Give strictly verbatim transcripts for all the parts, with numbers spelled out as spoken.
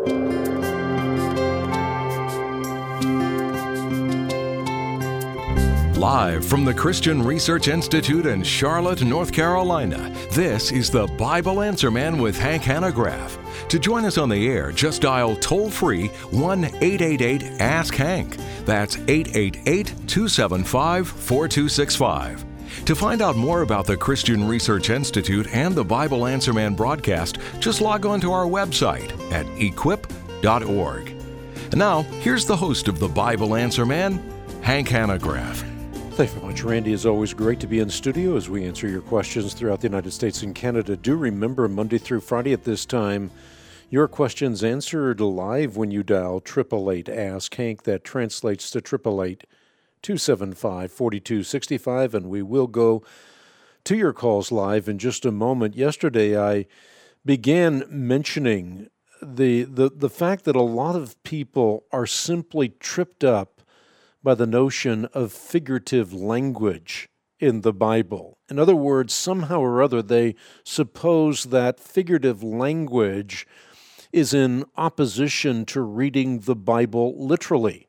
Live from the Christian Research Institute in Charlotte, North Carolina, this is the Bible Answer Man with Hank Hanegraaff. To join us on the air, just dial toll-free one eight eight eight ask Hank. That's eight eight eight, two seven five, four two six five. To find out more about the Christian Research Institute and the Bible Answer Man broadcast, just log on to our website at equip dot org. And now, here's the host of the Bible Answer Man, Hank Hanegraaff. Thanks very much, Randy. It's always great to be in studio as we answer your questions throughout the United States and Canada. Do remember, Monday through Friday at this time, your questions answered live when you dial eight eight eight ask Hank. That translates to eight eight eight, two seven five, four two six five, and we will go to your calls live in just a moment. Yesterday, I began mentioning the, the, the fact that a lot of people are simply tripped up by the notion of figurative language in the Bible. In other words, somehow or other, they suppose that figurative language is in opposition to reading the Bible literally.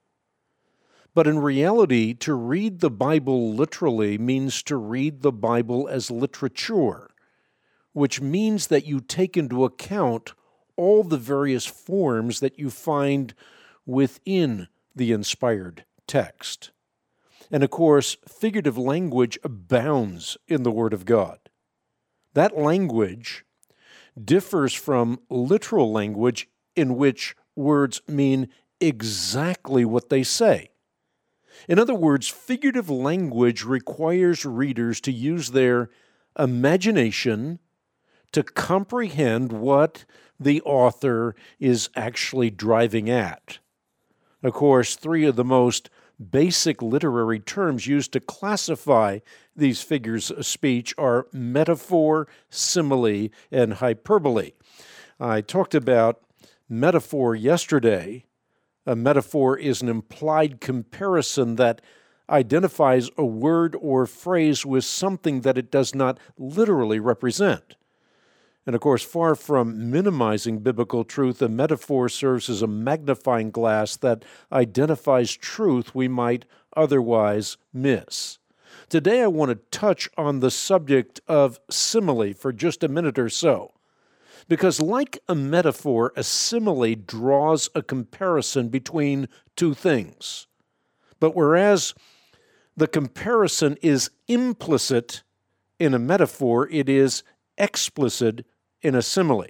But in reality, to read the Bible literally means to read the Bible as literature, which means that you take into account all the various forms that you find within the inspired text. And of course, figurative language abounds in the Word of God. That language differs from literal language in which words mean exactly what they say. In other words, figurative language requires readers to use their imagination to comprehend what the author is actually driving at. Of course, three of the most basic literary terms used to classify these figures of speech are metaphor, simile, and hyperbole. I talked about metaphor yesterday. A metaphor is an implied comparison that identifies a word or phrase with something that it does not literally represent. And of course, far from minimizing biblical truth, a metaphor serves as a magnifying glass that identifies truth we might otherwise miss. Today I want to touch on the subject of simile for just a minute or so, because like a metaphor, a simile draws a comparison between two things. But whereas the comparison is implicit in a metaphor, it is explicit in a simile.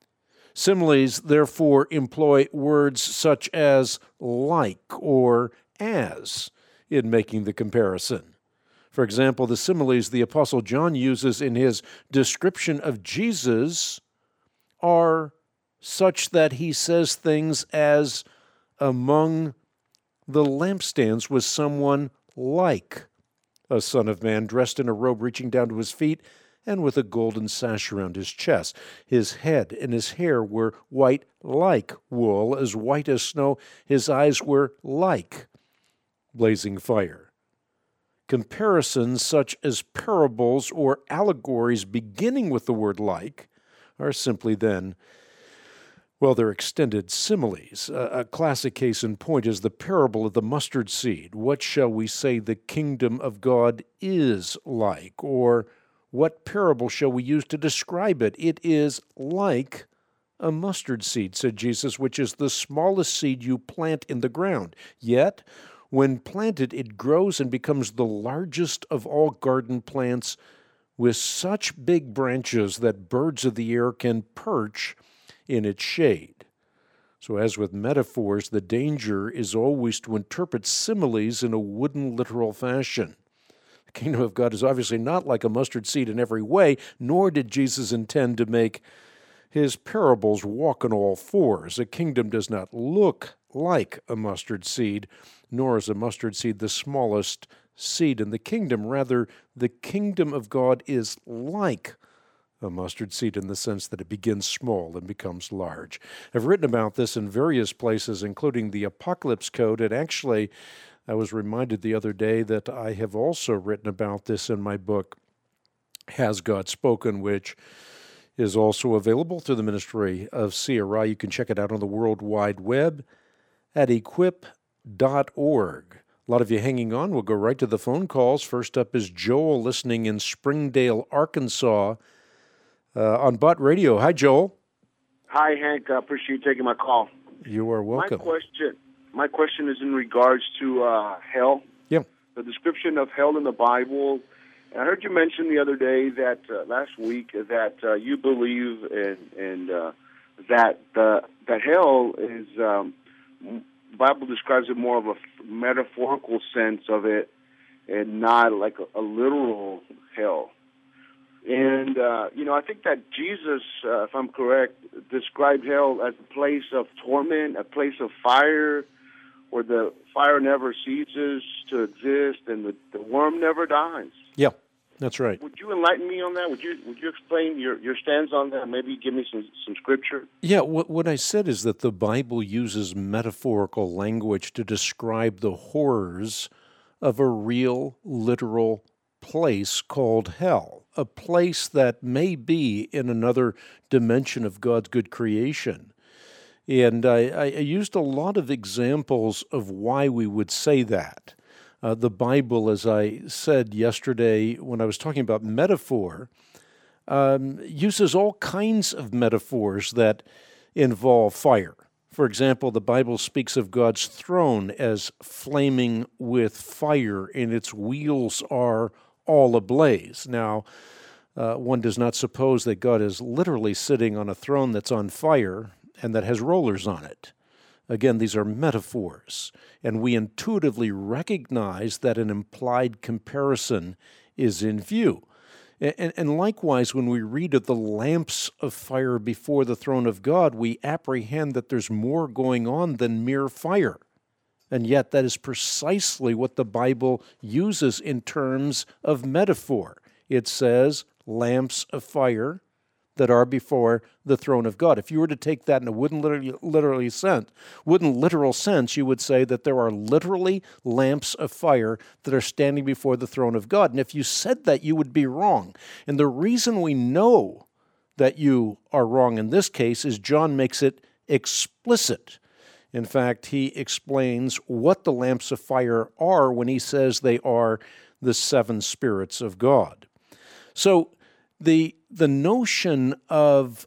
Similes, therefore, employ words such as like or as in making the comparison. For example, the similes the Apostle John uses in his description of Jesus are such that he says things as, among the lampstands was someone like a son of man, dressed in a robe reaching down to his feet, and with a golden sash around his chest. His head and his hair were white like wool, as white as snow. His eyes were like blazing fire. Comparisons such as parables or allegories beginning with the word like are simply then, well, they're extended similes. A, a classic case in point is the parable of the mustard seed. What shall we say the kingdom of God is like? Or what parable shall we use to describe it? It is like a mustard seed, said Jesus, which is the smallest seed you plant in the ground. Yet, when planted, it grows and becomes the largest of all garden plants, with such big branches that birds of the air can perch in its shade. So as with metaphors, the danger is always to interpret similes in a wooden, literal fashion. The kingdom of God is obviously not like a mustard seed in every way, nor did Jesus intend to make his parables walk on all fours. A kingdom does not look like a mustard seed, nor is a mustard seed the smallest seed in the kingdom. Rather, the kingdom of God is like a mustard seed in the sense that it begins small and becomes large. I've written about this in various places, including the Apocalypse Code, and actually I was reminded the other day that I have also written about this in my book, Has God Spoken?, which is also available through the ministry of C R I. You can check it out on the World Wide Web at equip dot org. A lot of you hanging on. We'll go right to the phone calls. First up is Joel, listening in Springdale, Arkansas, uh, on Butt Radio. Hi, Joel. Hi, Hank. I appreciate you taking my call. You are welcome. My question, my question is in regards to uh, hell. Yeah. The description of hell in the Bible. I heard you mention the other day that uh, last week that uh, you believe in, and uh, that uh, that hell is. Um, the Bible describes it more of a metaphorical sense of it, and not like a, a literal hell. And uh, you know, I think that Jesus, uh, if I'm correct, described hell as a place of torment, a place of fire, where the fire never ceases to exist and the, the worm never dies. Yeah, that's right. Would you enlighten me on that? Would you Would you explain your, your stance on that? Maybe give me some, some scripture? Yeah, what, what I said is that the Bible uses metaphorical language to describe the horrors of a real, literal place called hell, a place that may be in another dimension of God's good creation. And I, I used a lot of examples of why we would say that. Uh, the Bible, as I said yesterday when I was talking about metaphor, um, uses all kinds of metaphors that involve fire. For example, the Bible speaks of God's throne as flaming with fire, and its wheels are all ablaze. Now, uh, one does not suppose that God is literally sitting on a throne that's on fire and that has rollers on it. Again, these are metaphors, and we intuitively recognize that an implied comparison is in view. And, and likewise, when we read of the lamps of fire before the throne of God, we apprehend that there's more going on than mere fire. And yet that is precisely what the Bible uses in terms of metaphor. It says lamps of fire that are before the throne of God. If you were to take that in a wooden literally, literally sense, wooden literal sense, you would say that there are literally lamps of fire that are standing before the throne of God. And if you said that, you would be wrong. And the reason we know that you are wrong in this case is John makes it explicit. In fact, he explains what the lamps of fire are when he says they are the seven spirits of God. So the the notion of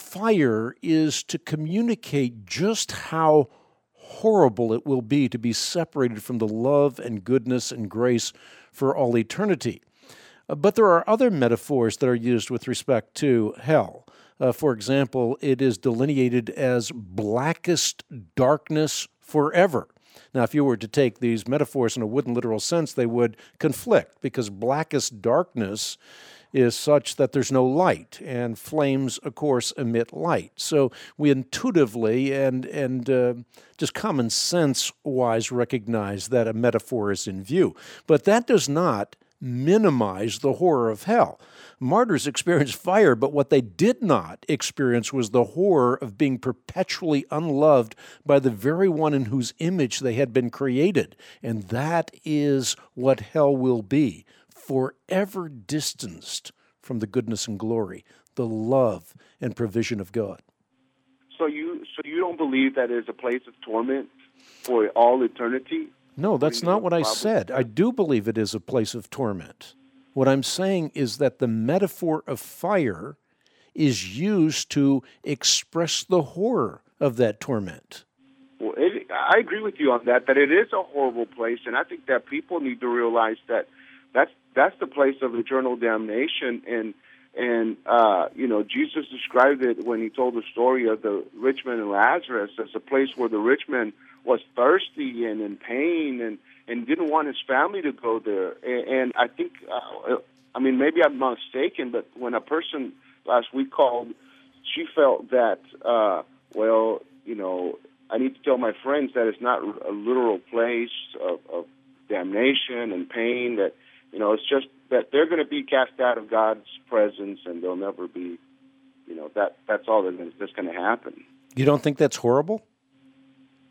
fire is to communicate just how horrible it will be to be separated from the love and goodness and grace for all eternity. But there are other metaphors that are used with respect to hell. Uh, for example, it is delineated as blackest darkness forever. Now, if you were to take these metaphors in a wooden literal sense, they would conflict, because blackest darkness is such that there's no light, and flames, of course, emit light. So we intuitively and and uh, just common sense-wise recognize that a metaphor is in view. But that does not minimize the horror of hell. Martyrs experienced fire, but what they did not experience was the horror of being perpetually unloved by the very one in whose image they had been created. And that is what hell will be, forever distanced from the goodness and glory, the love and provision of God. So you so you don't believe that is a place of torment for all eternity? No, that's not what I said. I do believe it is a place of torment. What I'm saying is that the metaphor of fire is used to express the horror of that torment. Well, it, I agree with you on that, that it is a horrible place, and I think that people need to realize that that's that's the place of eternal damnation. And and uh, you know, Jesus described it when he told the story of the rich man and Lazarus as a place where the rich man was thirsty and in pain and, and didn't want his family to go there. And, and I think, uh, I mean, maybe I'm mistaken, but when a person last week called, she felt that, uh, well, you know, I need to tell my friends that it's not a literal place of, of damnation and pain, that, you know, it's just that they're going to be cast out of God's presence and they'll never be, you know, that that's all that's going to happen. You don't think that's horrible?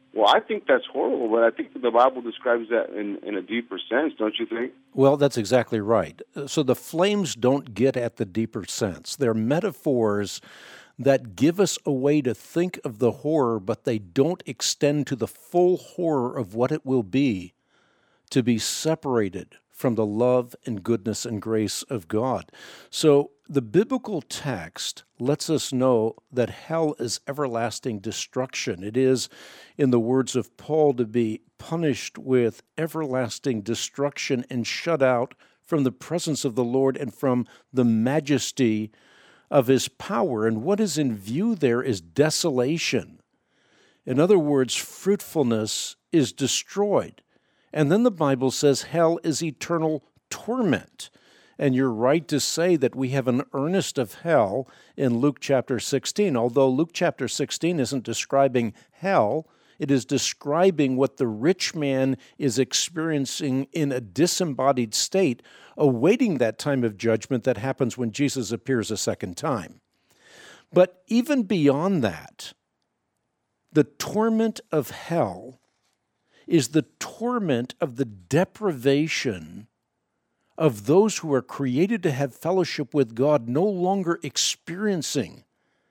Well, I think that's horrible, but I think the Bible describes that in, in a deeper sense, don't you think? Well, that's exactly right. So the flames don't get at the deeper sense. They're metaphors that give us a way to think of the horror, but they don't extend to the full horror of what it will be to be separated from the love and goodness and grace of God. So the biblical text lets us know that hell is everlasting destruction. It is, in the words of Paul, to be punished with everlasting destruction and shut out from the presence of the Lord and from the majesty of his power. And what is in view there is desolation. In other words, fruitfulness is destroyed. And then the Bible says hell is eternal torment. And you're right to say that we have an earnest of hell in Luke chapter sixteen. Although Luke chapter sixteen isn't describing hell, it is describing what the rich man is experiencing in a disembodied state, awaiting that time of judgment that happens when Jesus appears a second time. But even beyond that, the torment of hell is the torment of the deprivation of those who are created to have fellowship with God no longer experiencing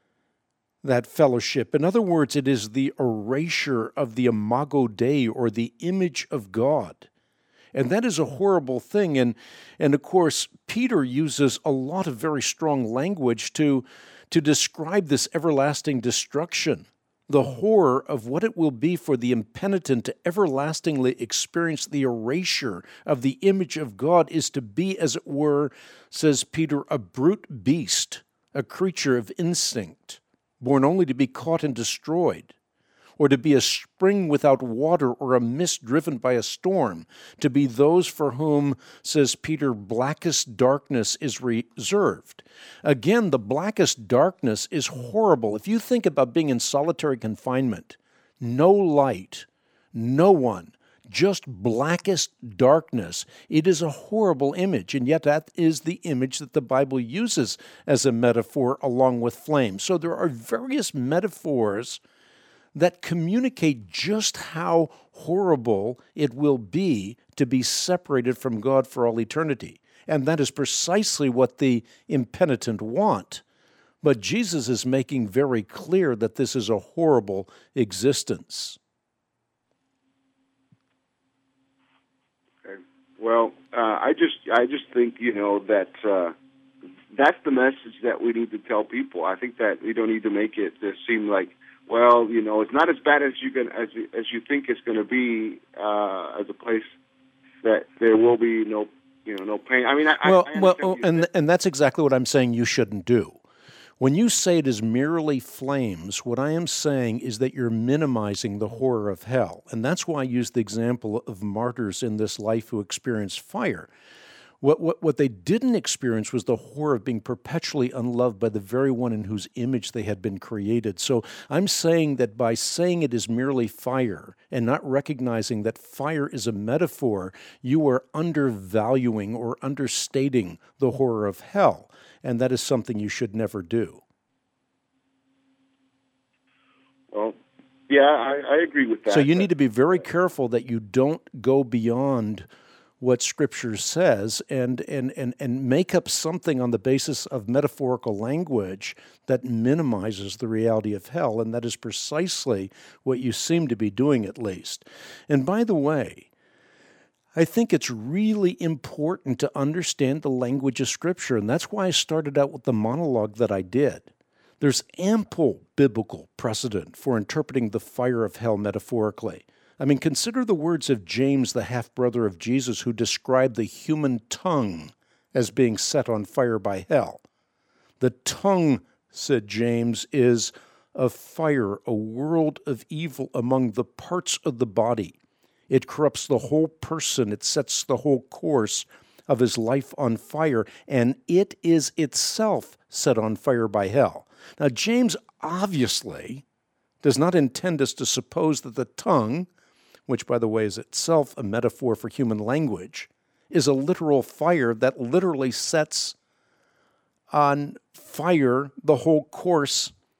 that fellowship. In other words, it is the erasure of the imago Dei, or the image of God. And that is a horrible thing. And, and of course, Peter uses a lot of very strong language to, to describe this everlasting destruction, the horror of what it will be for the impenitent to everlastingly experience the erasure of the image of God is to be, as it were, says Peter, a brute beast, a creature of instinct, born only to be caught and destroyed, or to be a spring without water or a mist driven by a storm, to be those for whom, says Peter, blackest darkness is reserved. Again, the blackest darkness is horrible. If you think about being in solitary confinement, no light, no one, just blackest darkness, it is a horrible image, and yet that is the image that the Bible uses as a metaphor along with flames. So there are various metaphors that communicate just how horrible it will be to be separated from God for all eternity. And that is precisely what the impenitent want. But Jesus is making very clear that this is a horrible existence. Okay. Well, uh, I just I just think, you know, that uh, that's the message that we need to tell people. I think that we don't need to make it to seem like, well, you know, it's not as bad as you can as you, as you think it's going to be, uh, as a place that there will be no, you know, no pain. I mean, I, well, I well, oh, and and that's exactly what I'm saying. You shouldn't do. When you say it is merely flames, what I am saying is that you're minimizing the horror of hell, and that's why I use the example of martyrs in this life who experienced fire. What, what what they didn't experience was the horror of being perpetually unloved by the very one in whose image they had been created. So I'm saying that by saying it is merely fire and not recognizing that fire is a metaphor, you are undervaluing or understating the horror of hell, and that is something you should never do. Well, yeah, I, I agree with that. So you need to be very careful that you don't go beyond what Scripture says and, and, and, and make up something on the basis of metaphorical language that minimizes the reality of hell, and that is precisely what you seem to be doing, at least. And by the way, I think it's really important to understand the language of Scripture, and that's why I started out with the monologue that I did. There's ample biblical precedent for interpreting the fire of hell metaphorically. I mean, consider the words of James, the half-brother of Jesus, who described the human tongue as being set on fire by hell. The tongue, said James, is of fire, a world of evil among the parts of the body. It corrupts the whole person. It sets the whole course of his life on fire, and it is itself set on fire by hell. Now, James obviously does not intend us to suppose that the tongue, which, by the way, is itself a metaphor for human language, is a literal fire that literally sets on fire the whole course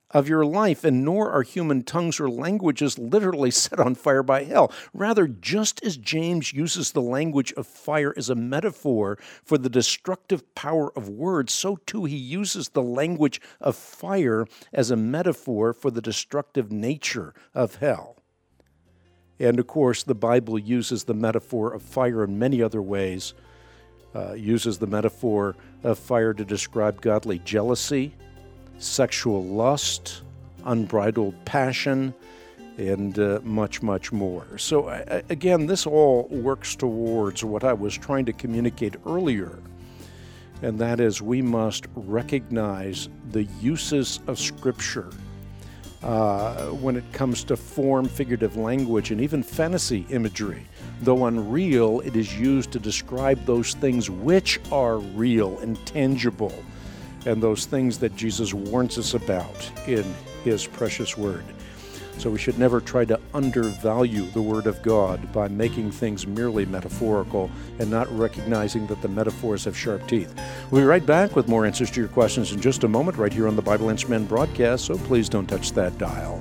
of your life, and nor are human tongues or languages literally set on fire by hell. Rather, just as James uses the language of fire as a metaphor for the destructive power of words, so too he uses the language of fire as a metaphor for the destructive nature of hell. And of course, the Bible uses the metaphor of fire in many other ways. Uh, uses the metaphor of fire to describe godly jealousy, sexual lust, unbridled passion, and uh, much, much more. So uh, again, this all works towards what I was trying to communicate earlier, and that is we must recognize the uses of Scripture uh, when it comes to form, figurative language, and even fantasy imagery. Though unreal, it is used to describe those things which are real and tangible, and those things that Jesus warns us about in His precious Word. So we should never try to undervalue the Word of God by making things merely metaphorical and not recognizing that the metaphors have sharp teeth. We'll be right back with more answers to your questions in just a moment right here on the Bible Answer Man broadcast, so please don't touch that dial.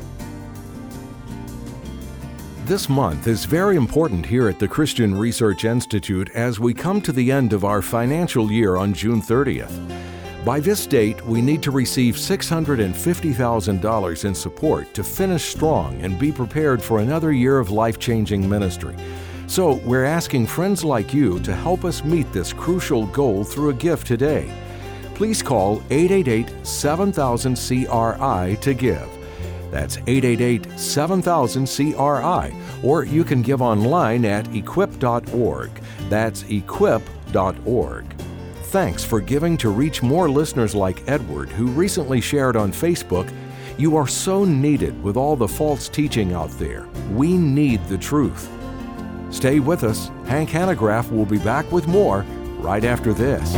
This month is very important here at the Christian Research Institute as we come to the end of our financial year on June thirtieth. By this date, we need to receive six hundred fifty thousand dollars in support to finish strong and be prepared for another year of life-changing ministry. So we're asking friends like you to help us meet this crucial goal through a gift today. Please call eight eight eight, seven thousand, C R I to give. That's eight eight eight, seven thousand, C R I, or you can give online at equip dot org. That's equip dot org. Thanks for giving to reach more listeners like Edward, who recently shared on Facebook, "You are so needed with all the false teaching out there. We need the truth." Stay with us. Hank Hanegraaff will be back with more right after this.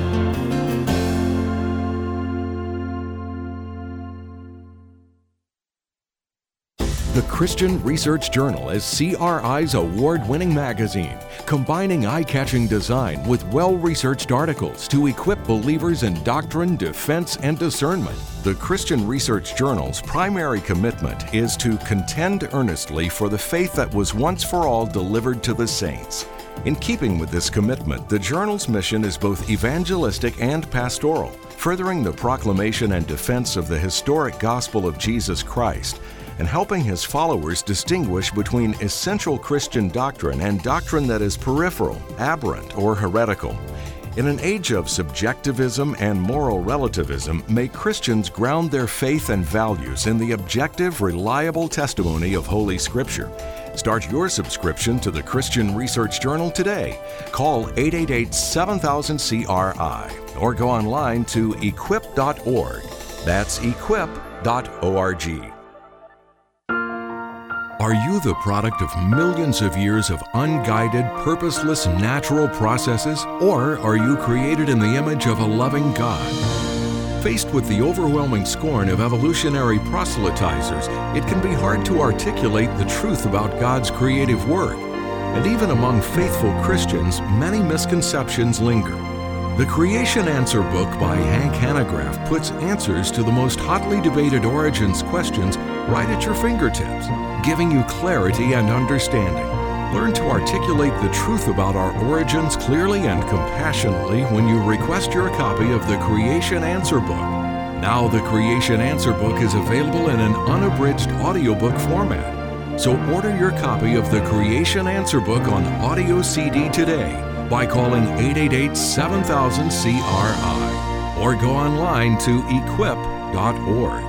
The Christian Research Journal is C R I's award-winning magazine, combining eye-catching design with well-researched articles to equip believers in doctrine, defense, and discernment. The Christian Research Journal's primary commitment is to contend earnestly for the faith that was once for all delivered to the saints. In keeping with this commitment, the journal's mission is both evangelistic and pastoral, furthering the proclamation and defense of the historic gospel of Jesus Christ, and helping his followers distinguish between essential Christian doctrine and doctrine that is peripheral, aberrant, or heretical. In an age of subjectivism and moral relativism, may Christians ground their faith and values in the objective, reliable testimony of Holy Scripture. Start your subscription to the Christian Research Journal today. Call eight eight eight, seven thousand, C R I or go online to equip dot org. That's equip dot org. Are you the product of millions of years of unguided, purposeless natural processes, or are you created in the image of a loving God? Faced with the overwhelming scorn of evolutionary proselytizers, it can be hard to articulate the truth about God's creative work. And even among faithful Christians, many misconceptions linger. The Creation Answer book by Hank Hanegraaff puts answers to the most hotly debated origins questions right at your fingertips, giving you clarity and understanding. Learn to articulate the truth about our origins clearly and compassionately when you request your copy of the Creation Answer book. Now the Creation Answer book is available in an unabridged audiobook format. So order your copy of the Creation Answer book on audio C D today by calling eight eight eight, seven thousand, C R I or go online to equip dot org.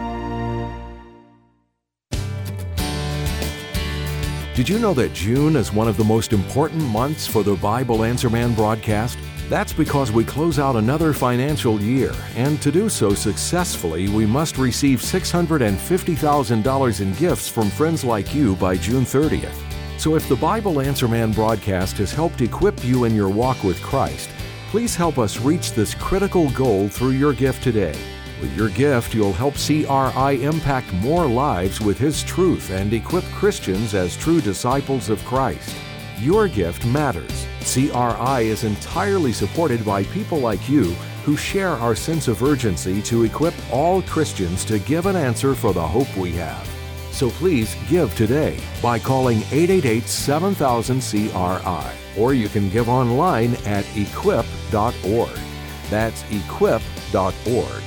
Did you know that June is one of the most important months for the Bible Answer Man broadcast? That's because we close out another financial year, and to do so successfully, we must receive six hundred fifty thousand dollars in gifts from friends like you by June thirtieth. So if the Bible Answer Man broadcast has helped equip you in your walk with Christ, please help us reach this critical goal through your gift today. With your gift, you'll help C R I impact more lives with His truth and equip Christians as true disciples of Christ. Your gift matters. C R I is entirely supported by people like you who share our sense of urgency to equip all Christians to give an answer for the hope we have. So please give today by calling eight eight eight, seven thousand, C R I, or you can give online at equip dot org. That's equip dot org.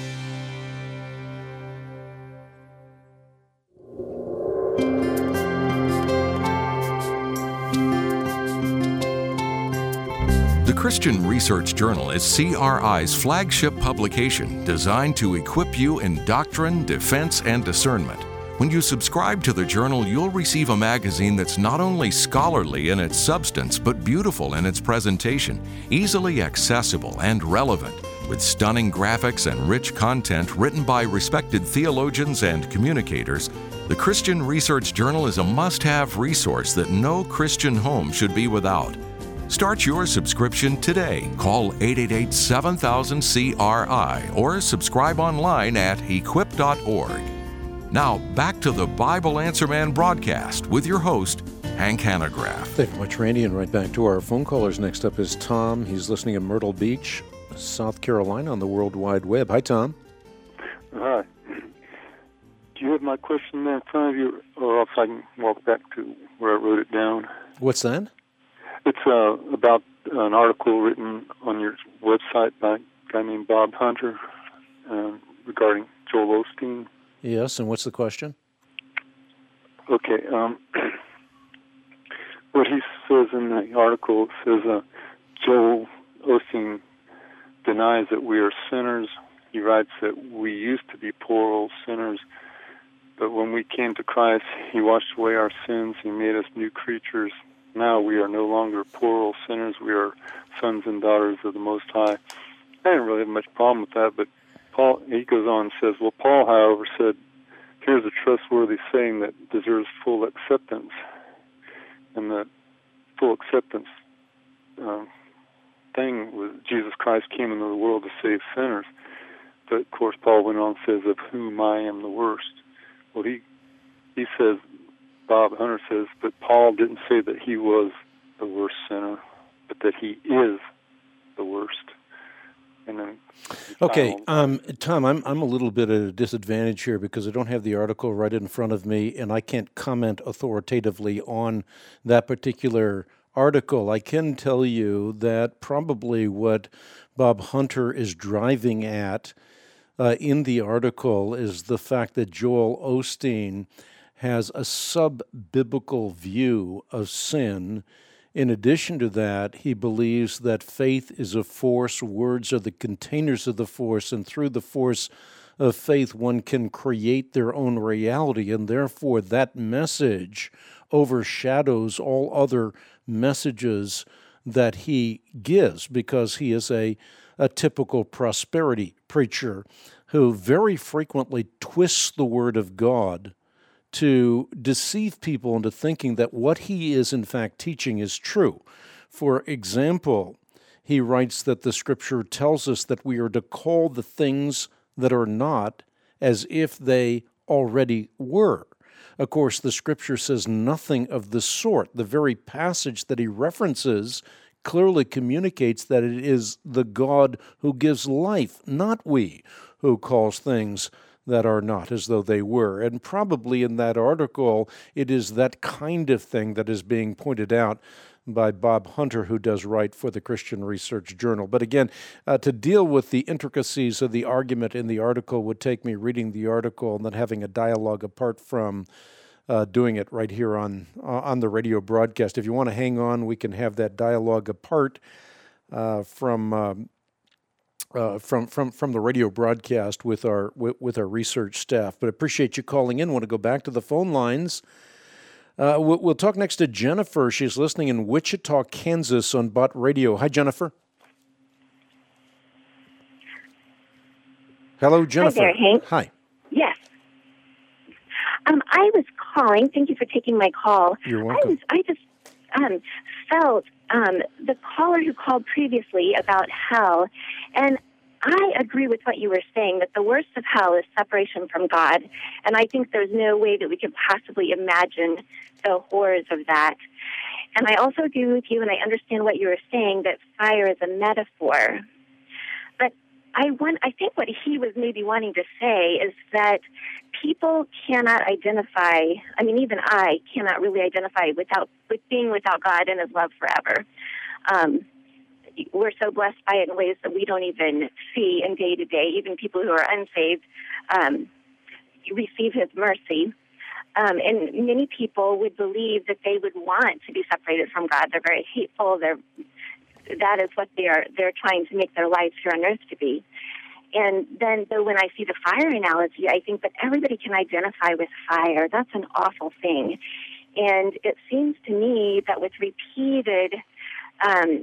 The Christian Research Journal is C R I's flagship publication designed to equip you in doctrine, defense, and discernment. When you subscribe to the journal, you'll receive a magazine that's not only scholarly in its substance, but beautiful in its presentation, easily accessible and relevant, with stunning graphics and rich content written by respected theologians and communicators. The Christian Research Journal is a must-have resource that no Christian home should be without. Start your subscription today. Call eight eight eight, seven thousand, C R I or subscribe online at equip dot org. Now, back to the Bible Answer Man broadcast with your host, Hank Hanegraaff. Thank you very much, Randy, and right back to our phone callers. Next up is Tom. He's listening in Myrtle Beach, South Carolina on the World Wide Web. Hi, Tom. Hi. Do you have my question there in front of you, or else I can walk back to where I wrote it down? What's that? It's uh, about an article written on your website by a guy named Bob Hunter uh, regarding Joel Osteen. Yes, and what's the question? Okay. Um, what he says in the article says uh, Joel Osteen denies that we are sinners. He writes that we used to be poor old sinners, but when we came to Christ, He washed away our sins. He made us new creatures. Now we are no longer poor old sinners. We are sons and daughters of the Most High. I didn't really have much problem with that, but Paul, he goes on and says, well, Paul, however, said, here's a trustworthy saying that deserves full acceptance. And the full acceptance uh, thing was Jesus Christ came into the world to save sinners. But, of course, Paul went on and says, of whom I am the worst. Well, he he says, Bob Hunter says, but Paul didn't say that he was the worst sinner, but that he is the worst. And then, okay, um, Tom, I'm I'm a little bit at a disadvantage here because I don't have the article right in front of me, and I can't comment authoritatively on that particular article. I can tell you that probably what Bob Hunter is driving at uh, in the article is the fact that Joel Osteen has a sub-biblical view of sin. In addition to that, he believes that faith is a force, words are the containers of the force, and through the force of faith one can create their own reality, and therefore that message overshadows all other messages that he gives because he is a, a typical prosperity preacher who very frequently twists the Word of God to deceive people into thinking that what he is in fact teaching is true. For example, he writes that the Scripture tells us that we are to call the things that are not as if they already were. Of course, the Scripture says nothing of the sort. The very passage that he references clearly communicates that it is the God who gives life, not we, who calls things that are not as though they were. And probably in that article, it is that kind of thing that is being pointed out by Bob Hunter, who does write for the Christian Research Journal. But again, uh, to deal with the intricacies of the argument in the article would take me reading the article and then having a dialogue apart from uh, doing it right here on, uh, on the radio broadcast. If you want to hang on, we can have that dialogue apart uh, from... Um, Uh, from, from from the radio broadcast with our with, with our research staff. But appreciate you calling in. Want to go back to the phone lines. Uh, we'll, we'll talk next to Jennifer. She's listening in Wichita, Kansas on Bott Radio. Hi, Jennifer. Hello, Jennifer. Hi there, Hank. Hi. Yes. Um, I was calling. Thank you for taking my call. You're welcome. I, was, I just um, felt um, the caller who called previously about hell, and I agree with what you were saying, that the worst of hell is separation from God, and I think there's no way that we could possibly imagine the horrors of that. And I also agree with you, and I understand what you were saying, that fire is a metaphor. But I want, I think what he was maybe wanting to say is that people cannot identify, I mean, even I cannot really identify without with being without God and his love forever. Um, we're so blessed by it in ways that we don't even see in day to day. Even people who are unsaved um, receive his mercy. Um, and many people would believe that they would want to be separated from God. They're very hateful. They're that is what they are. They're trying to make their lives here on earth to be. And then, though, when I see the fire analogy, I think that everybody can identify with fire. That's an awful thing. And it seems to me that with repeated um,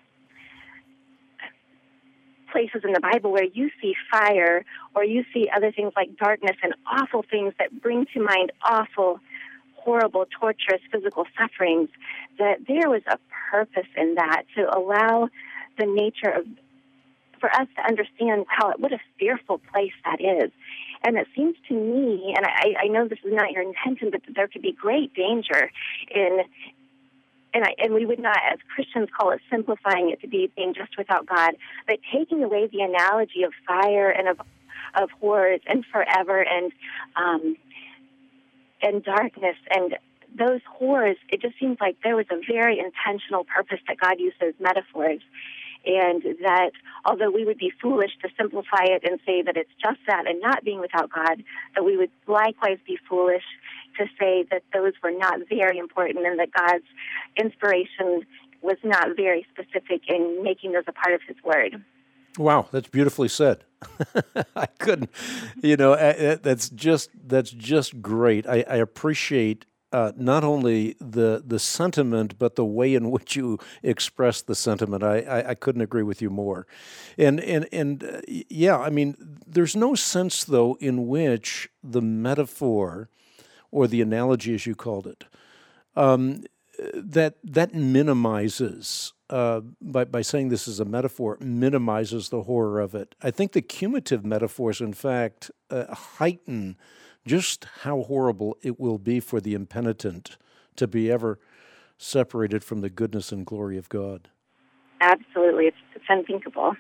places in the Bible where you see fire or you see other things like darkness and awful things that bring to mind awful, horrible, torturous physical sufferings, that there was a purpose in that to allow the nature of, for us to understand how, what a fearful place that is. And it seems to me, and I, I know this is not your intention, but that there could be great danger in, and, I, and we would not, as Christians, call it simplifying it to be being just without God, but taking away the analogy of fire and of, of horrors and forever and um, and darkness and those horrors. It just seems like there was a very intentional purpose that God used those metaphors. And that although we would be foolish to simplify it and say that it's just that and not being without God, that we would likewise be foolish to say that those were not very important and that God's inspiration was not very specific in making those a part of his word. Wow, that's beautifully said. I couldn't, you know, that's just that's just great. I, I appreciate Uh, not only the the sentiment, but the way in which you express the sentiment. I, I, I couldn't agree with you more. And and and uh, yeah, I mean, there's no sense though in which the metaphor, or the analogy as you called it, um, that that minimizes uh, by by saying this is a metaphor, minimizes the horror of it. I think the cumulative metaphors, in fact, uh, heighten just how horrible it will be for the impenitent to be ever separated from the goodness and glory of God. Absolutely. It's, it's unthinkable.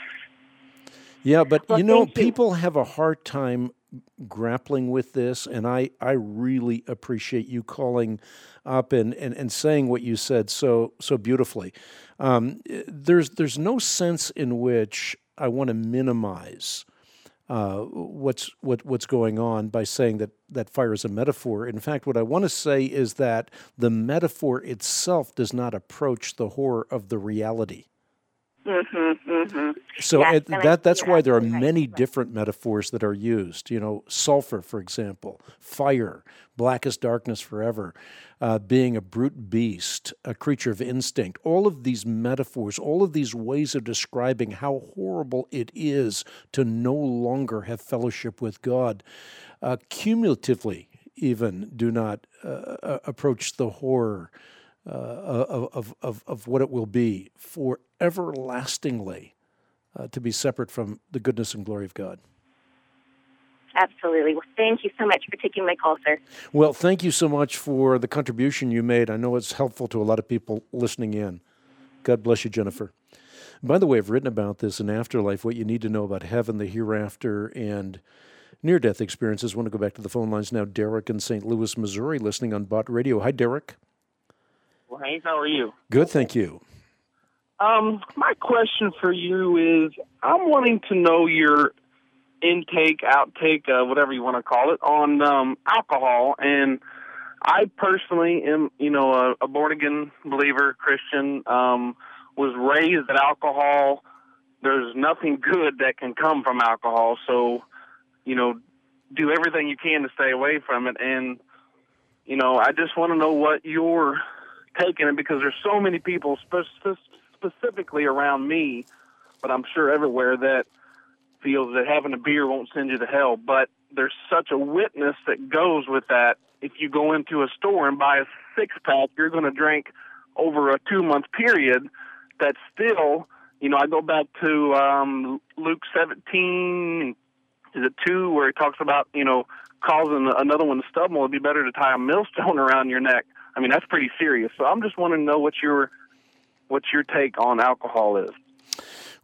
Yeah, but well, you know, you. people have a hard time grappling with this, and I, I really appreciate you calling up and, and, and saying what you said so so beautifully. Um, there's there's no sense in which I want to minimize Uh, what's what what's going on by saying that, that fire is a metaphor. In fact, what I want to say is that the metaphor itself does not approach the horror of the reality. Mm-hmm, mm-hmm. So yes, it, that that's that. why there are Right. many different metaphors that are used. You know, sulfur, for example, fire, black as darkness forever, uh, being a brute beast, a creature of instinct. All of these metaphors, all of these ways of describing how horrible it is to no longer have fellowship with God, uh, cumulatively even do not uh, approach the horror Uh, of, of, of what it will be for everlastingly uh, to be separate from the goodness and glory of God. Absolutely. Well, thank you so much for taking my call, sir. Well, thank you so much for the contribution you made. I know it's helpful to a lot of people listening in. God bless you, Jennifer. By the way, I've written about this in Afterlife, what you need to know about heaven, the hereafter, and near-death experiences. I want to go back to the phone lines now. Derek in Saint Louis, Missouri, listening on Bott Radio. Hi, Derek. Well, Hank, how are you? Good, thank you. Um, my question for you is, I'm wanting to know your intake, outtake, uh, whatever you want to call it, on um, alcohol. And I personally am, you know, a, a born-again believer, Christian, um, was raised that alcohol, there's nothing good that can come from alcohol. So, you know, do everything you can to stay away from it. And, you know, I just want to know what your taking it, because there's so many people, spe- specifically around me, but I'm sure everywhere, that feels that having a beer won't send you to hell. But there's such a witness that goes with that. If you go into a store and buy a six-pack, you're going to drink over a two-month period. That's still, you know, I go back to um, Luke seventeen, is it two, where he talks about, you know, causing another one to stumble. It'd be better to tie a millstone around your neck. I mean, that's pretty serious. So I'm just wanting to know what your what your take on alcohol is.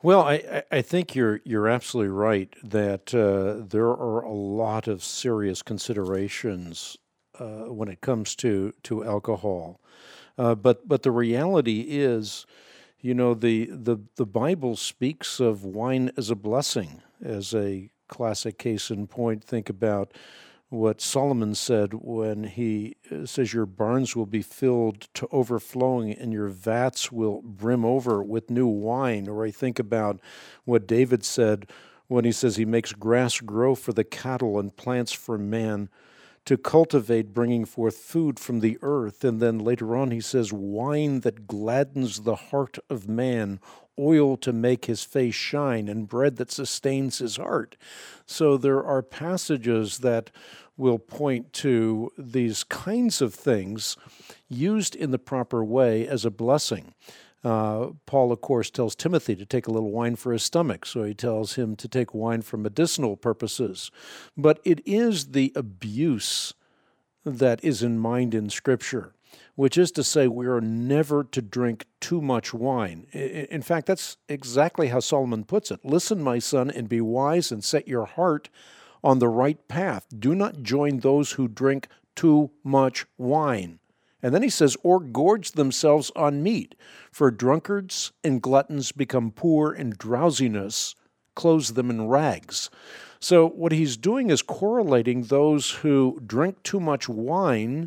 Well, I, I think you're you're absolutely right that uh, there are a lot of serious considerations uh, when it comes to to alcohol, uh, but but the reality is, you know, the the the Bible speaks of wine as a blessing, as a classic case in point. Think about what Solomon said when he says your barns will be filled to overflowing and your vats will brim over with new wine. Or I think about what David said when he says he makes grass grow for the cattle and plants for man to cultivate, bringing forth food from the earth. And then later on he says, wine that gladdens the heart of man, oil to make his face shine, and bread that sustains his heart. So there are passages that will point to these kinds of things used in the proper way as a blessing. Uh, Paul, of course, tells Timothy to take a little wine for his stomach, so he tells him to take wine for medicinal purposes. But it is the abuse that is in mind in Scripture, which is to say we are never to drink too much wine. In fact, that's exactly how Solomon puts it. Listen, my son, and be wise and set your heart on the right path. Do not join those who drink too much wine. And then he says, or gorge themselves on meat, for drunkards and gluttons become poor, and drowsiness clothes them in rags. So what he's doing is correlating those who drink too much wine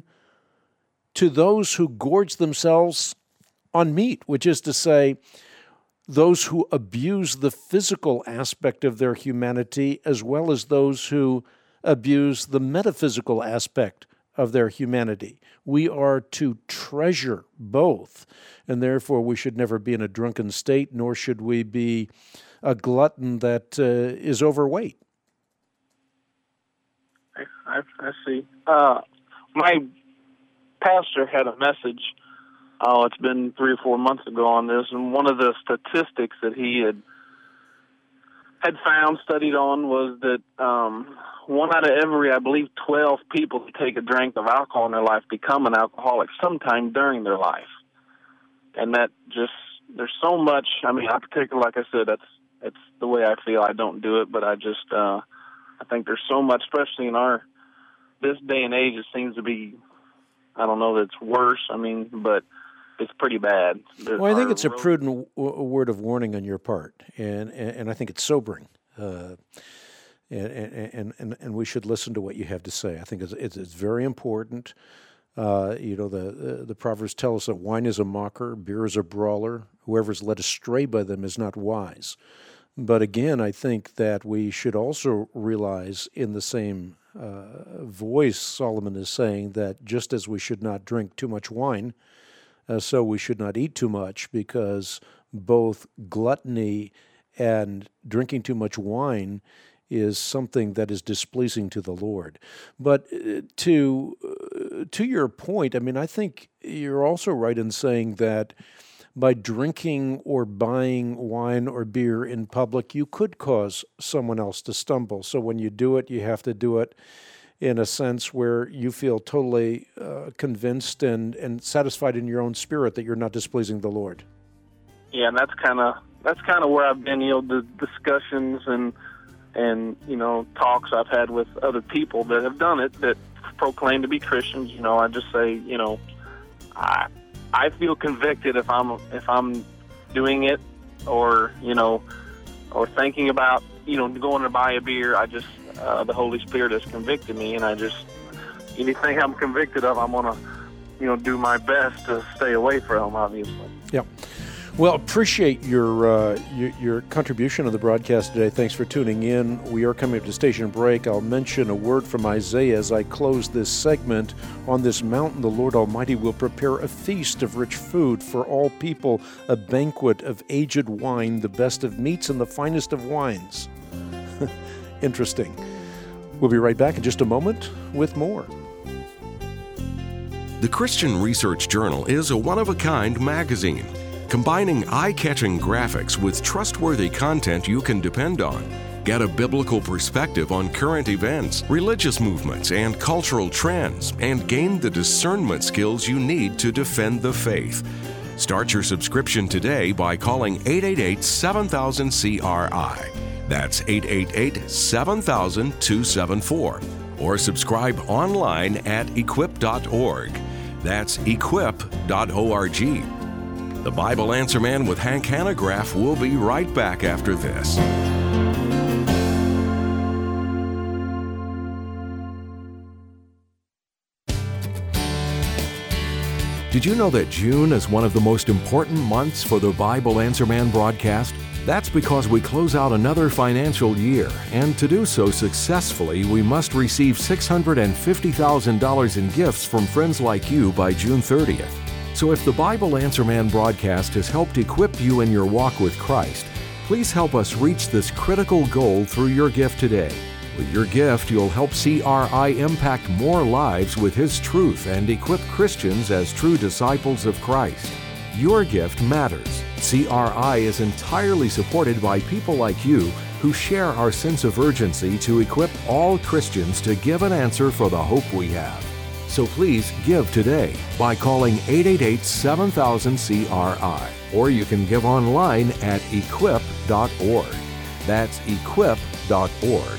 to those who gorge themselves on meat, which is to say, those who abuse the physical aspect of their humanity as well as those who abuse the metaphysical aspect of their humanity. We are to treasure both, and therefore we should never be in a drunken state, nor should we be a glutton that uh, is overweight. I, I see. Uh, my pastor had a message, oh, it's been three or four months ago on this, and one of the statistics that he had had found, studied on, was that um, one out of every, I believe, twelve people who take a drink of alcohol in their life become an alcoholic sometime during their life. And that just, there's so much, I mean, I particularly, like I said, that's, that's the way I feel. I don't do it, but I just, uh, I think there's so much, especially in our, this day and age, it seems to be, I don't know that it's worse, I mean, but it's pretty bad. There's well, I think it's a prudent w- word of warning on your part, and and, and I think it's sobering, uh, and, and and and we should listen to what you have to say. I think it's it's, it's very important. Uh, you know, the, the the Proverbs tell us that wine is a mocker, beer is a brawler. Whoever is led astray by them is not wise. But again, I think that we should also realize in the same uh, voice, Solomon is saying that just as we should not drink too much wine, Uh, so we should not eat too much, because both gluttony and drinking too much wine is something that is displeasing to the Lord. But uh, to uh, to your point, I mean, I think you're also right in saying that by drinking or buying wine or beer in public, you could cause someone else to stumble. So when you do it, you have to do it in a sense where you feel totally uh, convinced and, and satisfied in your own spirit that you're not displeasing the Lord. Yeah, and that's kind of that's kind of where I've been. You know, the discussions and and you know talks I've had with other people that have done it, that proclaim to be Christians. You know, I just say, you know, I I feel convicted if I'm if I'm doing it, or you know, or thinking about you know going to buy a beer. I just Uh, the Holy Spirit has convicted me, and I just, anything I'm convicted of, I'm going to, you know, do my best to stay away from, obviously. Yeah. Well, appreciate your, uh, your your contribution on the broadcast today. Thanks for tuning in. We are coming up to station break. I'll mention a word from Isaiah as I close this segment. On this mountain, the Lord Almighty will prepare a feast of rich food for all people, a banquet of aged wine, the best of meats and the finest of wines. Interesting. We'll be right back in just a moment with more. The Christian Research Journal is a one-of-a-kind magazine, combining eye-catching graphics with trustworthy content you can depend on. Get a biblical perspective on current events, religious movements, and cultural trends, and gain the discernment skills you need to defend the faith. Start your subscription today by calling eight eight eight, seven thousand, C R I. That's eight eight eight, seven thousand, two seven four. Or subscribe online at equip dot org. That's equip dot org. The Bible Answer Man with Hank Hanegraaff will be right back after this. Did you know that June is one of the most important months for the Bible Answer Man broadcast? That's because we close out another financial year, and to do so successfully, we must receive six hundred fifty thousand dollars in gifts from friends like you by June thirtieth. So if the Bible Answer Man broadcast has helped equip you in your walk with Christ, please help us reach this critical goal through your gift today. With your gift, you'll help C R I impact more lives with His truth and equip Christians as true disciples of Christ. Your gift matters. C R I is entirely supported by people like you who share our sense of urgency to equip all Christians to give an answer for the hope we have. So please give today by calling eight eight eight, seven thousand, C R I, or you can give online at equip dot org. That's equip dot org.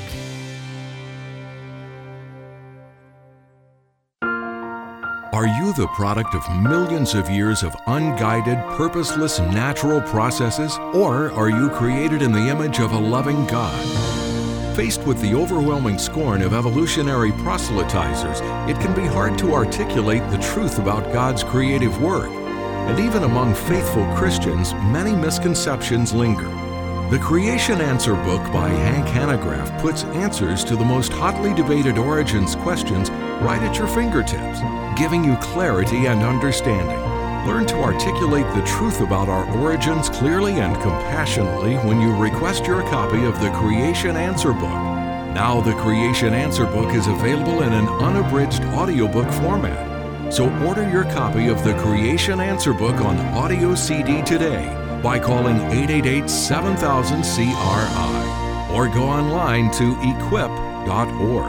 Are you the product of millions of years of unguided, purposeless, natural processes? Or are you created in the image of a loving God? Faced with the overwhelming scorn of evolutionary proselytizers, it can be hard to articulate the truth about God's creative work. And even among faithful Christians, many misconceptions linger. The Creation Answer book by Hank Hanegraaff puts answers to the most hotly debated origins questions right at your fingertips, giving you clarity and understanding. Learn to articulate the truth about our origins clearly and compassionately when you request your copy of the Creation Answer book. Now the Creation Answer book is available in an unabridged audiobook format. So order your copy of the Creation Answer book on audio C D today by calling eight eight eight, seven thousand, C R I or go online to equip dot org.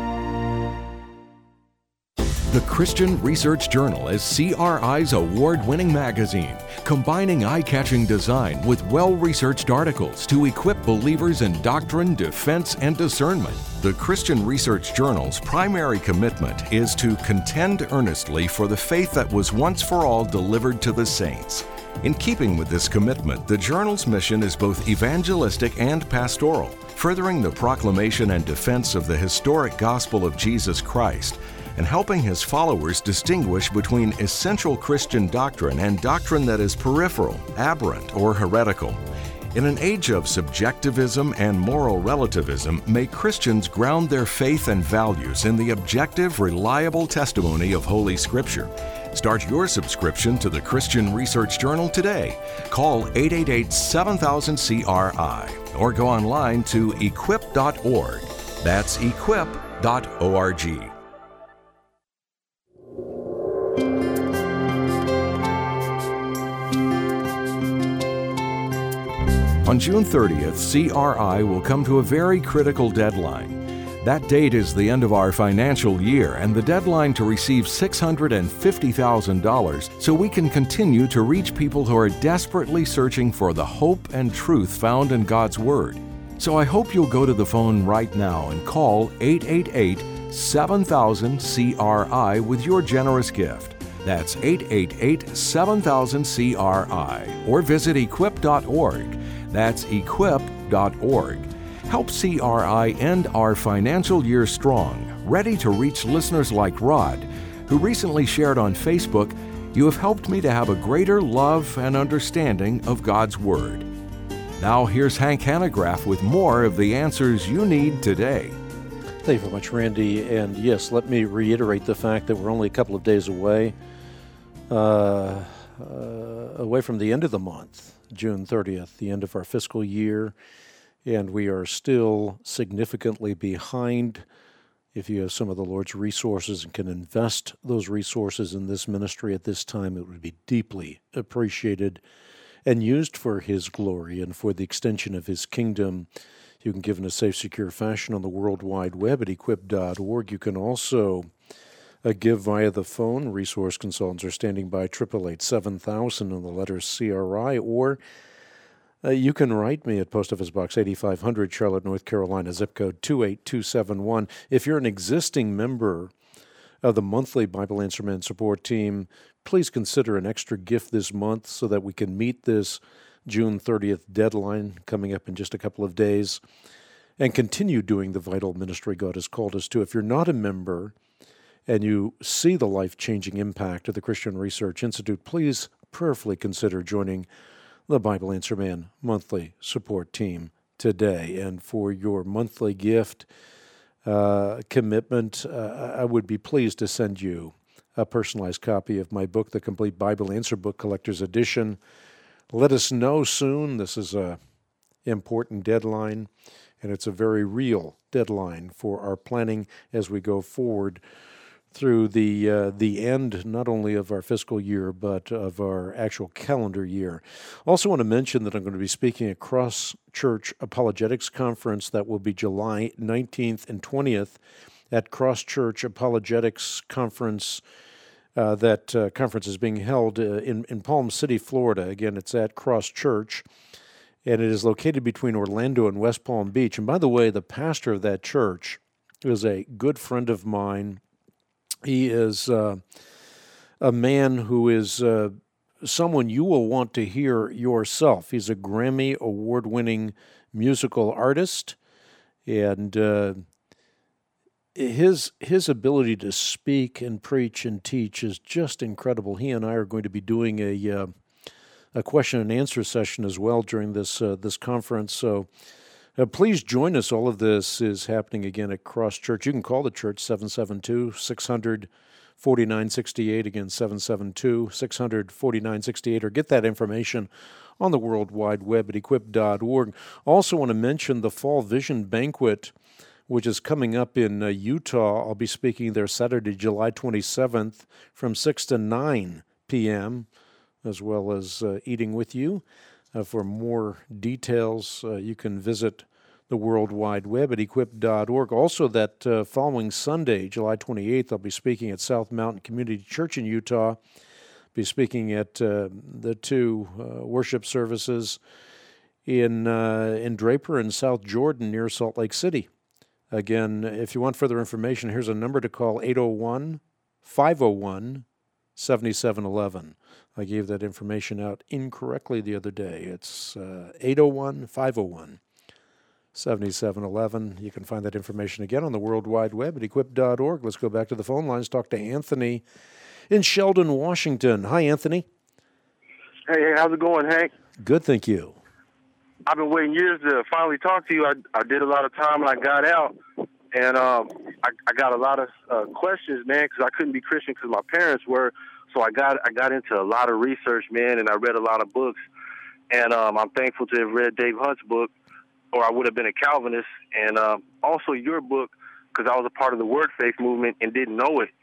The Christian Research Journal is C R I's award-winning magazine, combining eye-catching design with well-researched articles to equip believers in doctrine, defense, and discernment. The Christian Research Journal's primary commitment is to contend earnestly for the faith that was once for all delivered to the saints. In keeping with this commitment, the journal's mission is both evangelistic and pastoral, furthering the proclamation and defense of the historic gospel of Jesus Christ, and helping his followers distinguish between essential Christian doctrine and doctrine that is peripheral, aberrant, or heretical. In an age of subjectivism and moral relativism, may Christians ground their faith and values in the objective, reliable testimony of Holy Scripture. Start your subscription to the Christian Research Journal today. Call eight eight eight, seven thousand, C R I or go online to equip dot org. That's equip dot org. On June thirtieth, C R I will come to a very critical deadline. That date is the end of our financial year and the deadline to receive six hundred fifty thousand dollars so we can continue to reach people who are desperately searching for the hope and truth found in God's Word. So I hope you'll go to the phone right now and call eight eight eight, seven thousand, C R I with your generous gift. That's eight eight eight, seven thousand, C R I or visit equip dot org. That's equip dot org. Help C R I end our financial year strong, ready to reach listeners like Rod, who recently shared on Facebook, "You have helped me to have a greater love and understanding of God's Word." Now here's Hank Hanegraaff with more of the answers you need today. Thank you very much, Randy. And yes, let me reiterate the fact that we're only a couple of days away, uh, uh, away from the end of the month, June thirtieth, the end of our fiscal year. And we are still significantly behind. If you have some of the Lord's resources and can invest those resources in this ministry at this time, it would be deeply appreciated and used for His glory and for the extension of His kingdom. You can give in a safe, secure fashion on the World Wide Web at equip dot org. You can also uh, give via the phone. Resource consultants are standing by, eight eight eight, seven thousand and the letters C R I, or uh, you can write me at Post Office Box eighty-five hundred, Charlotte, North Carolina, zip code two eight two seven one. If you're an existing member of the monthly Bible Answer Man support team, please consider an extra gift this month so that we can meet this June thirtieth deadline coming up in just a couple of days and continue doing the vital ministry God has called us to. If you're not a member and you see the life-changing impact of the Christian Research Institute, please prayerfully consider joining the Bible Answer Man monthly support team today. And for your monthly gift uh, commitment, uh, I would be pleased to send you a personalized copy of my book, The Complete Bible Answer Book Collector's Edition. Let us know soon. This is a important deadline, and it's a very real deadline for our planning as we go forward through the uh, the end not only of our fiscal year, but of our actual calendar year. Also want to mention that I'm going to be speaking at Cross Church Apologetics Conference. That will be July nineteenth and twentieth at Cross Church Apologetics Conference. Uh, that uh, conference is being held uh, in, in Palm City, Florida. Again, it's at Cross Church, and it is located between Orlando and West Palm Beach. And by the way, the pastor of that church is a good friend of mine. He is uh, a man who is uh, someone you will want to hear yourself. He's a Grammy award-winning musical artist, and uh, his his ability to speak and preach and teach is just incredible. He and I are going to be doing a uh, a question and answer session as well during this uh, this conference. So uh, please join us. All of this is happening again at Cross Church. You can call the church seven seven two, six hundred, forty-nine sixty-eight. Again, seven seven two, six hundred, forty-nine sixty-eight, or get that information on the World Wide Web at equip dot org. Also want to mention the Fall Vision Banquet, which is coming up in uh, Utah. I'll be speaking there Saturday, July twenty-seventh from six to nine p.m., as well as uh, eating with you. Uh, for more details, uh, you can visit the World Wide Web at equip dot org. Also, that uh, following Sunday, July twenty-eighth, I'll be speaking at South Mountain Community Church in Utah. Be speaking at uh, the two uh, worship services in uh, in Draper and South Jordan near Salt Lake City. Again, if you want further information, here's a number to call, eight oh one, five oh one, seven seven one one. I gave that information out incorrectly the other day. It's uh, eight oh one, five oh one, seven seven one one. You can find that information again on the World Wide Web at equip dot org. Let's go back to the phone lines, talk to Anthony in Sheldon, Washington. Hi, Anthony. Hey, how's it going, Hank? Good, thank you. I've been waiting years to finally talk to you. I, I did a lot of time and I got out, and um, I, I got a lot of uh, questions, man, because I couldn't be Christian because my parents were. So I got I got into a lot of research, man, and I read a lot of books. And um, I'm thankful to have read Dave Hunt's book, or I would have been a Calvinist, and um, also your book, because I was a part of the Word Faith movement and didn't know it.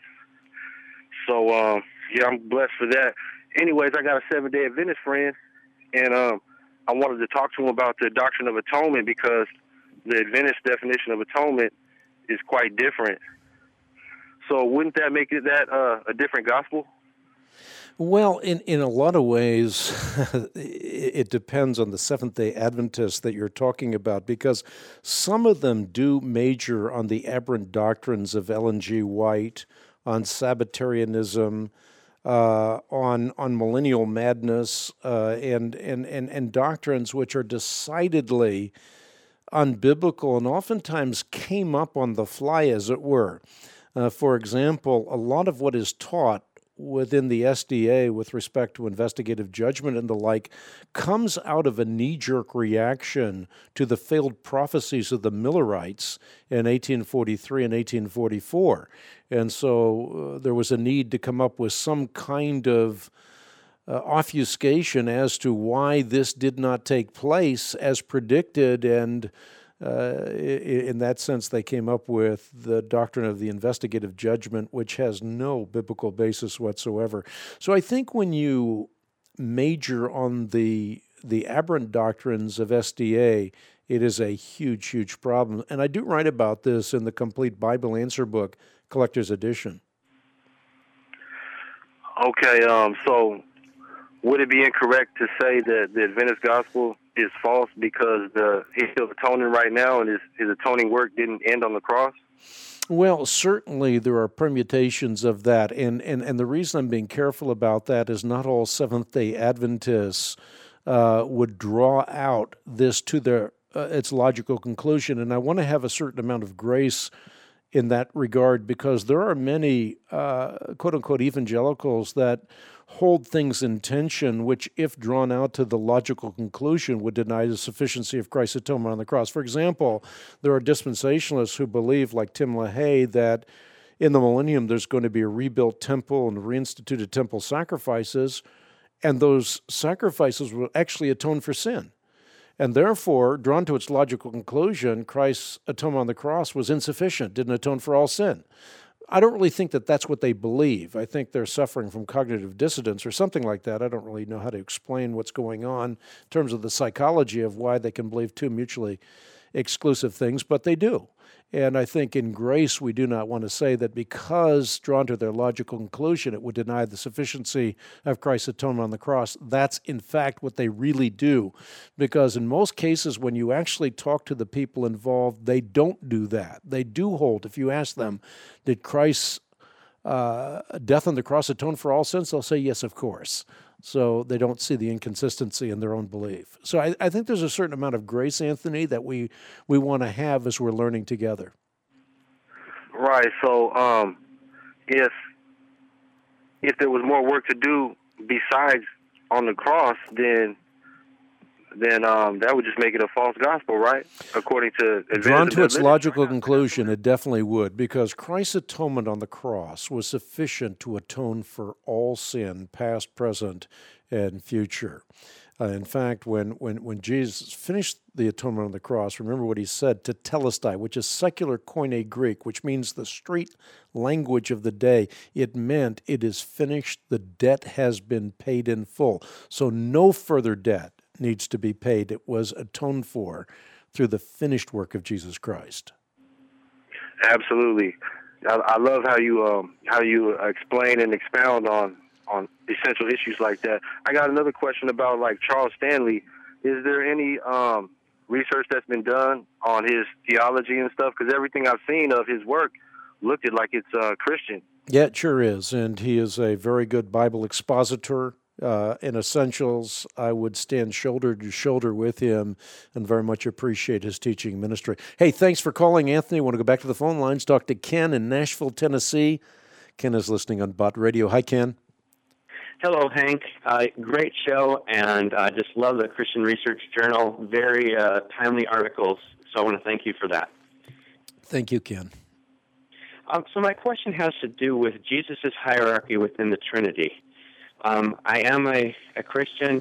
So, um, yeah, I'm blessed for that. Anyways, I got a Seventh-day Adventist friend, and um, I wanted to talk to him about the doctrine of atonement, because the Adventist definition of atonement is quite different. So wouldn't that make it that uh, a different gospel? Well, in, in a lot of ways, it depends on the Seventh-day Adventists that you're talking about, because some of them do major on the aberrant doctrines of Ellen G. White, on Sabbatarianism, Uh, on on millennial madness, uh, and, and, and, and doctrines which are decidedly unbiblical and oftentimes came up on the fly, as it were. Uh, for example, a lot of what is taught within the S D A with respect to investigative judgment and the like comes out of a knee-jerk reaction to the failed prophecies of the Millerites in eighteen forty-three and eighteen forty-four. And so uh, there was a need to come up with some kind of uh, obfuscation as to why this did not take place as predicted, and Uh, in that sense, they came up with the doctrine of the investigative judgment, which has no biblical basis whatsoever. So I think when you major on the the aberrant doctrines of S D A, it is a huge, huge problem. And I do write about this in the Complete Bible Answer Book, Collector's Edition. Okay, um, so would it be incorrect to say that the Adventist gospel is false because the he's still atoning right now and his, his atoning work didn't end on the cross? Well, certainly there are permutations of that, and, and, and the reason I'm being careful about that is not all Seventh-day Adventists uh, would draw out this to their uh, its logical conclusion, and I want to have a certain amount of grace in that regard because there are many uh, quote-unquote evangelicals that hold things in tension, which, if drawn out to the logical conclusion, would deny the sufficiency of Christ's atonement on the cross. For example, there are dispensationalists who believe, like Tim LaHaye, that in the millennium there's going to be a rebuilt temple and reinstituted temple sacrifices, and those sacrifices will actually atone for sin. And therefore, drawn to its logical conclusion, Christ's atonement on the cross was insufficient, didn't atone for all sin. I don't really think that that's what they believe. I think they're suffering from cognitive dissonance or something like that. I don't really know how to explain what's going on in terms of the psychology of why they can believe two mutually exclusive things, but they do. And I think in grace, we do not want to say that because drawn to their logical conclusion, it would deny the sufficiency of Christ's atonement on the cross. That's in fact what they really do. Because in most cases, when you actually talk to the people involved, they don't do that. They do hold, if you ask them, did Christ's uh, death on the cross atone for all sins? They'll say, yes, of course. So they don't see the inconsistency in their own belief. So I, I think there's a certain amount of grace, Anthony, that we, we want to have as we're learning together. Right. So um, if if there was more work to do besides on the cross, then then um, that would just make it a false gospel, right? According to drawn to its logical conclusion, it definitely would, because Christ's atonement on the cross was sufficient to atone for all sin, past, present, and future. Uh, in fact, when, when, when Jesus finished the atonement on the cross, remember what he said, tetelestai, which is secular Koine Greek, which means the street language of the day. It meant it is finished, the debt has been paid in full. So no further debt needs to be paid. It was atoned for through the finished work of Jesus Christ. Absolutely. I, I love how you um, how you explain and expound on, on essential issues like that. I got another question about like Charles Stanley. Is there any um, research that's been done on his theology and stuff? Because everything I've seen of his work looked at like it's uh, Christian. Yeah, it sure is. And he is a very good Bible expositor. Uh, in Essentials, I would stand shoulder to shoulder with him and very much appreciate his teaching ministry. Hey, thanks for calling, Anthony. I want to go back to the phone lines, talk to Ken in Nashville, Tennessee. Ken is listening on Bott Radio. Hi, Ken. Hello, Hank. Uh, great show, and I uh, just love the Christian Research Journal. Very uh, timely articles, so I want to thank you for that. Thank you, Ken. Um, so my question has to do with Jesus' hierarchy within the Trinity. Um, I am a, a Christian.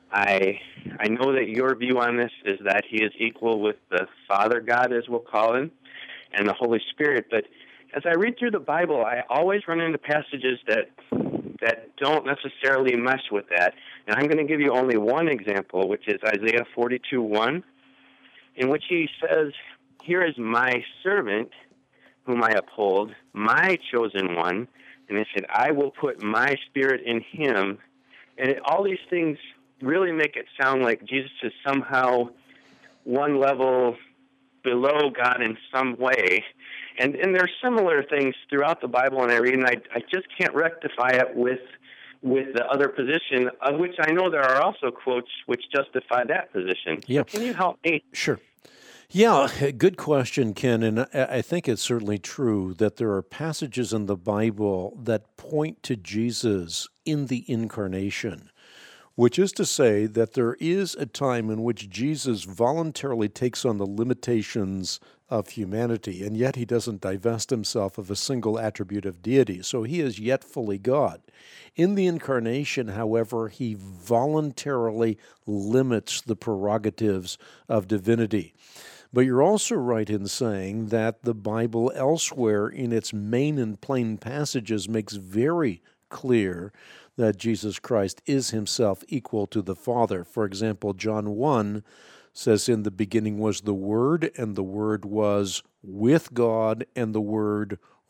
I I know that your view on this is that he is equal with the Father God, as we'll call him, and the Holy Spirit. But as I read through the Bible, I always run into passages that that don't necessarily mesh with that. And I'm going to give you only one example, which is Isaiah forty-two one, in which he says, "Here is my servant, whom I uphold, my chosen one." And he said, "I will put my spirit in him." And it, all these things really make it sound like Jesus is somehow one level below God in some way. And and there are similar things throughout the Bible, and I read, and I, I just can't rectify it with with the other position, of which I know there are also quotes which justify that position. Yeah. So can you help me? Sure. Yeah, good question, Ken, and I think it's certainly true that there are passages in the Bible that point to Jesus in the incarnation, which is to say that there is a time in which Jesus voluntarily takes on the limitations of humanity, and yet he doesn't divest himself of a single attribute of deity, so he is yet fully God. In the incarnation, however, he voluntarily limits the prerogatives of divinity. But you're also right in saying that the Bible elsewhere in its main and plain passages makes very clear that Jesus Christ is himself equal to the Father. For example, John one says, "In the beginning was the Word, and the Word was with God, and the Word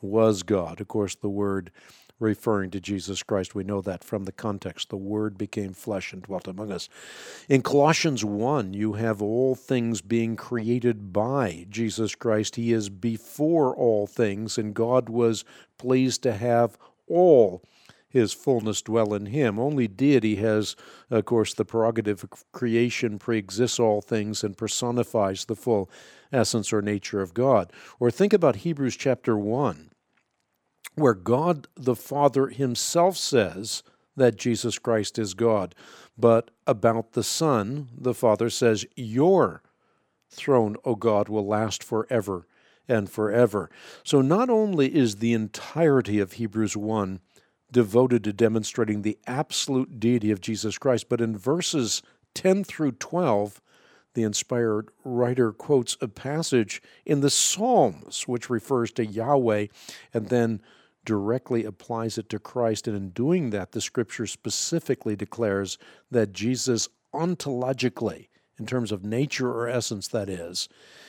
was God. Of course, the Word referring to Jesus Christ. We know that from the context. The Word became flesh and dwelt among us. In Colossians one, you have all things being created by Jesus Christ. He is before all things, and God was pleased to have all His fullness dwell in Him. Only deity has, of course, the prerogative of creation, preexists all things, and personifies the full essence or nature of God. Or think about Hebrews chapter one, where God the Father Himself says that Jesus Christ is God. But about the Son, the Father says, your throne, O God, will last forever and forever. So not only is the entirety of Hebrews one devoted to demonstrating the absolute deity of Jesus Christ, but in verses ten through twelve, the inspired writer quotes a passage in the Psalms which refers to Yahweh and then directly applies it to Christ. And in doing that, the Scripture specifically declares that Jesus ontologically, in terms of nature or essence that is,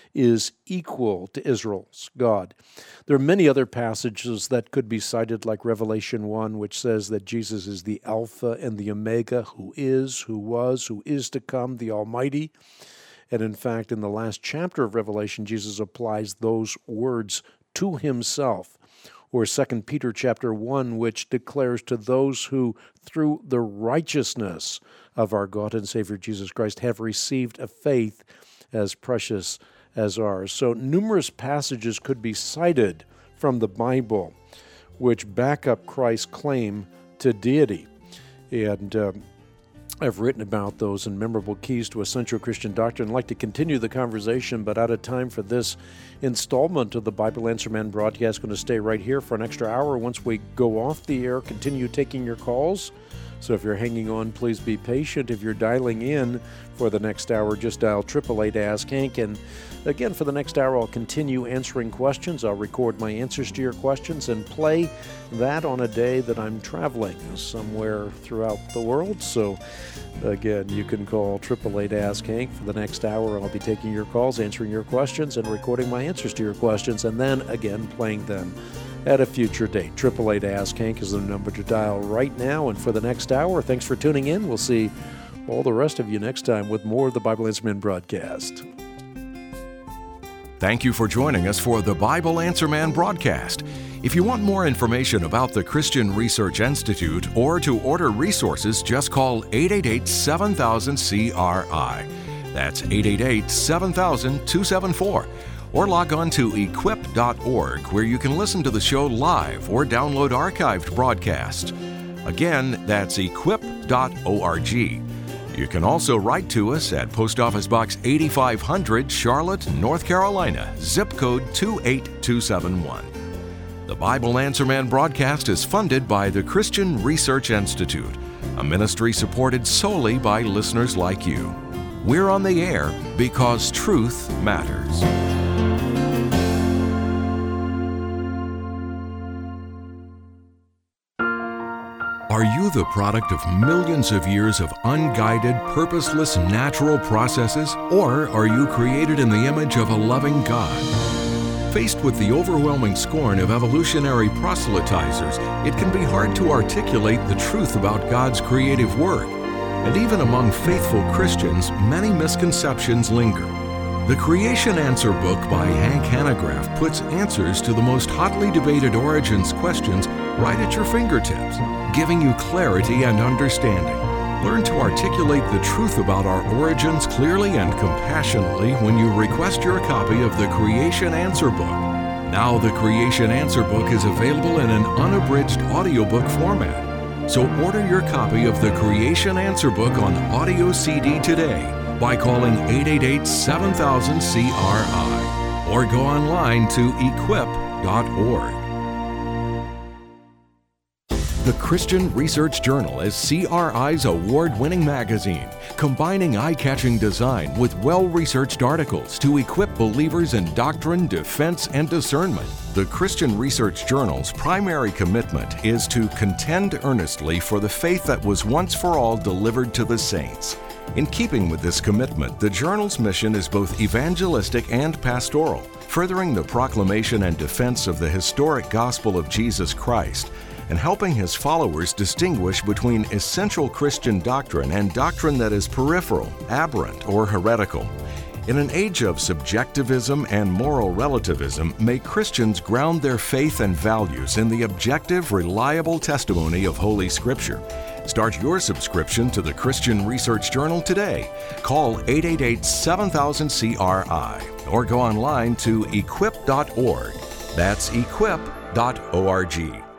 is equal to Israel's God. There are many other passages that could be cited, like Revelation one, which says that Jesus is the Alpha and the Omega, who is, who was, who is to come, the Almighty. And in fact, in the last chapter of Revelation, Jesus applies those words to Himself. Or Second Peter chapter one, which declares to those who, through the righteousness of our God and Savior Jesus Christ, have received a faith as precious as ours. So numerous passages could be cited from the Bible which back up Christ's claim to deity. And uh, I've written about those in Memorable Keys to Essential Christian Doctrine. I'd like to continue the conversation, but out of time for this installment of the Bible Answer Man broadcast. Going to stay right here for an extra hour. Once we go off the air, continue taking your calls. So if you're hanging on, please be patient. If you're dialing in for the next hour, just dial eight eight eight, ask Hank. And again, for the next hour, I'll continue answering questions. I'll record my answers to your questions and play that on a day that I'm traveling somewhere throughout the world. So again, you can call eight eight eight, ask Hank. For the next hour, I'll be taking your calls, answering your questions, and recording my answers to your questions, and then again playing them at a future date. eight eight eight, ask Hank is the number to dial right now. And for the next hour, thanks for tuning in. We'll see all the rest of you next time with more of the Bible Answer Man broadcast. Thank you for joining us for the Bible Answer Man broadcast. If you want more information about the Christian Research Institute or to order resources, just call eight eight eight, seven thousand, C R I. That's eight eight eight, seven thousand, two seven four. Or log on to equip dot org, where you can listen to the show live or download archived broadcasts. Again, that's equip dot org. You can also write to us at Post Office Box eighty-five hundred, Charlotte, North Carolina, zip code two eight two seven one. The Bible Answer Man broadcast is funded by the Christian Research Institute, a ministry supported solely by listeners like you. We're on the air because truth matters. Are you the product of millions of years of unguided, purposeless, natural processes? Or are you created in the image of a loving God? Faced with the overwhelming scorn of evolutionary proselytizers, it can be hard to articulate the truth about God's creative work. And even among faithful Christians, many misconceptions linger. The Creation Answer book by Hank Hanegraaff puts answers to the most hotly debated origins questions right at your fingertips, giving you clarity and understanding. Learn to articulate the truth about our origins clearly and compassionately when you request your copy of the Creation Answer book. Now the Creation Answer book is available in an unabridged audiobook format. So order your copy of the Creation Answer book on audio C D today by calling eight eight eight, seven thousand, C R I or go online to equip dot org. The Christian Research Journal is C R I's award-winning magazine, combining eye-catching design with well-researched articles to equip believers in doctrine, defense, and discernment. The Christian Research Journal's primary commitment is to contend earnestly for the faith that was once for all delivered to the saints. In keeping with this commitment, the Journal's mission is both evangelistic and pastoral, furthering the proclamation and defense of the historic gospel of Jesus Christ, and helping his followers distinguish between essential Christian doctrine and doctrine that is peripheral, aberrant, or heretical. In an age of subjectivism and moral relativism, may Christians ground their faith and values in the objective, reliable testimony of Holy Scripture. Start your subscription to the Christian Research Journal today. Call eight eight eight, seven thousand, C R I or go online to equip dot org. That's equip dot org.